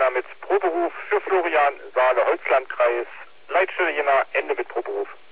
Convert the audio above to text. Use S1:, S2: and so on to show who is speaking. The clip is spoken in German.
S1: Jena mit Proberuf für Florian, Saale, Holzlandkreis, Leitstelle Jena, Ende mit Proberuf.